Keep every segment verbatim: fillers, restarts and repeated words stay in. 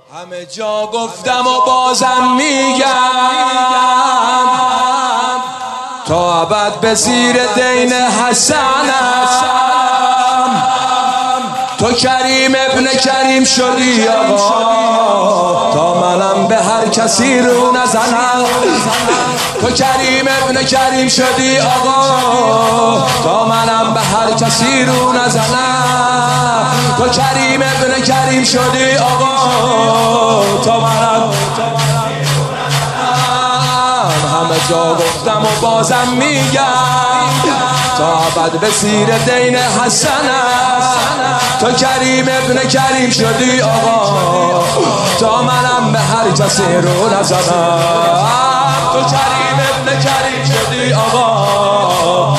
همه جا گفتم و بازم میگم تا ابد به زیر دین حسنم. تو کریم ابن کریم شدی آقا تا منم به هر کسی رو نزنم. تو کریم ابن کریم شدی آقا تا منم به هر کسی رو نزنم. تو کریم ابن کریم شدی آقا تا منم همه جا گفتم و بازم میگم تا ابد به زیر دین حسنم. تو کریم ابن کریم شدی آقا تا منم به هر کسی رو نزنم. تو کریم ابن کریم شدی آقا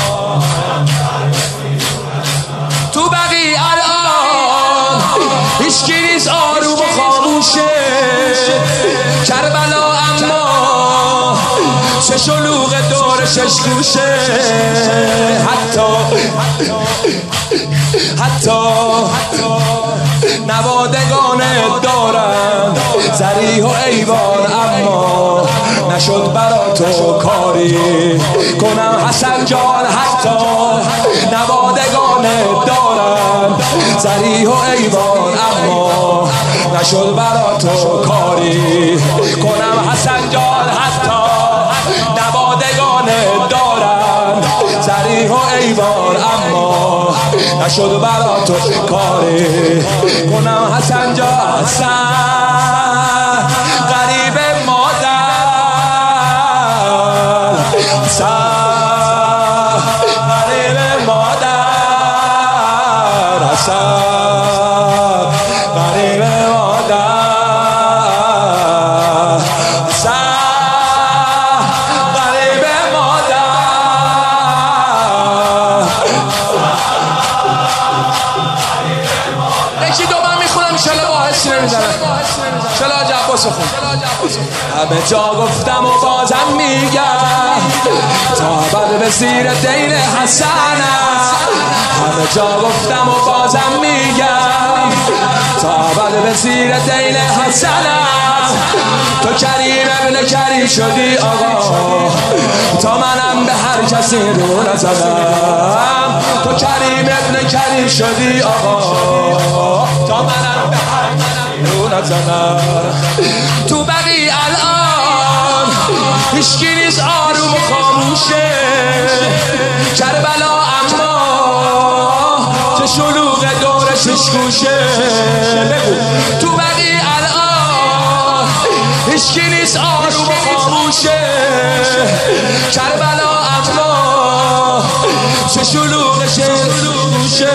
تو بقی الان هیچکی نیست آروم و خاموشه. کربلا اما چه شلوغ دور شش گوشه. حتی حتی نوادگان دارن زریح و ایوان اما نشد برا تو کاری کنم حسن جان. حتی نوادگان دارن زریح و ایوان اما نشد برا تو کاری کنم حسن جان. حتی نوادگان دارن زریح و ایوان اما نشد برا تو کاری کنم حسن جان. حسن غریب مادر حسن غریب مادر حسن غریب مادر حسن غریب مادر. یکی دو من میخونم انشالله با حسی نمیزنم. انشالله حاج عباس خون. همه جا گفتم و بازم میگم تا ابد به زیر دین حسنم. همه جا گفتم و بازم میگم تا ابد به زیر دین حسنم. تو کریم ابن کریم شدی آقا تا منم به هر کسی رو نزنم. تو کریم ابن کریم شدی آقا تا منم به هر کسی رو نزنم. تو بقی الان هیچکی نیست آروم و خاموشه. کربلا اما چه شلوغ دور شش گوشه. تو بقی الان هیچکی نیست آروم و خاموشه. کربلا اما چه شلوغ شش گوشه.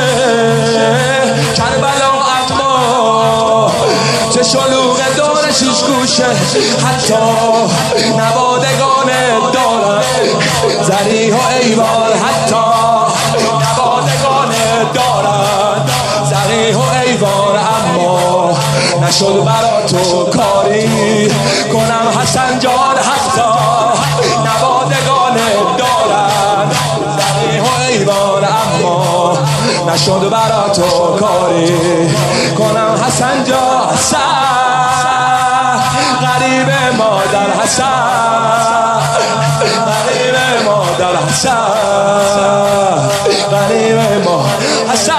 کربلا اما چه شلوغ دور شش گوشه. حتی نوادگان دارن زریح و ایوان. حتی نوادگان دارن زریح و ایوان اما نشد برا تو کاری کنم حسن جان. حتی نوادگان دارن زریح و ایوان اما نشد برا تو کاری کنم حسن جان. حسن غریب مادر حسن غریب مادر حسن غریب مادر حسن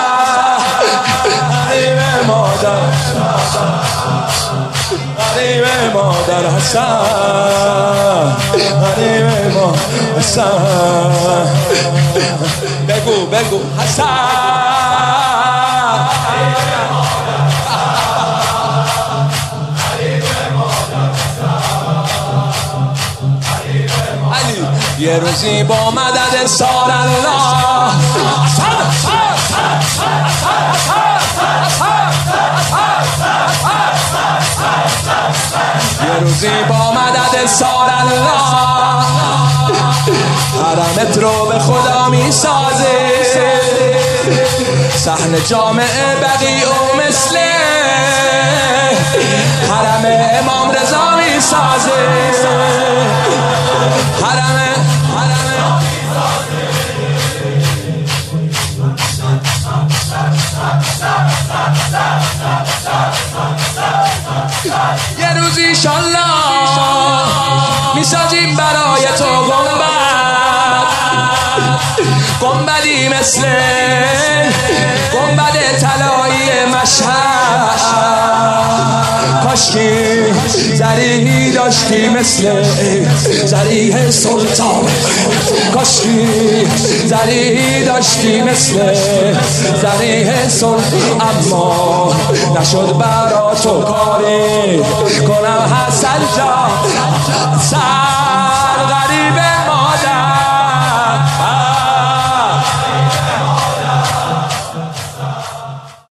غریب مادر غریب مادر حسن غریب مادر حسن. بگو بگو حسن یه روزی با مدد سار الله یه روزی با مدد سار الله حرمت رو به خدا می سازه. صحن جامعه بقی و مثل حرم امام رضا می سازه. حرم حرم یه روز ایشالله میسازیم برای تو گنبد، گنبدی مثل گنبد طلایی مشهد. کاشکی زریحی داشتی مثل زریح سلطان، کاشکی زریحی داشتی مثل زریح سلطان. اما نشد برا تو کاری کنم حسن جان.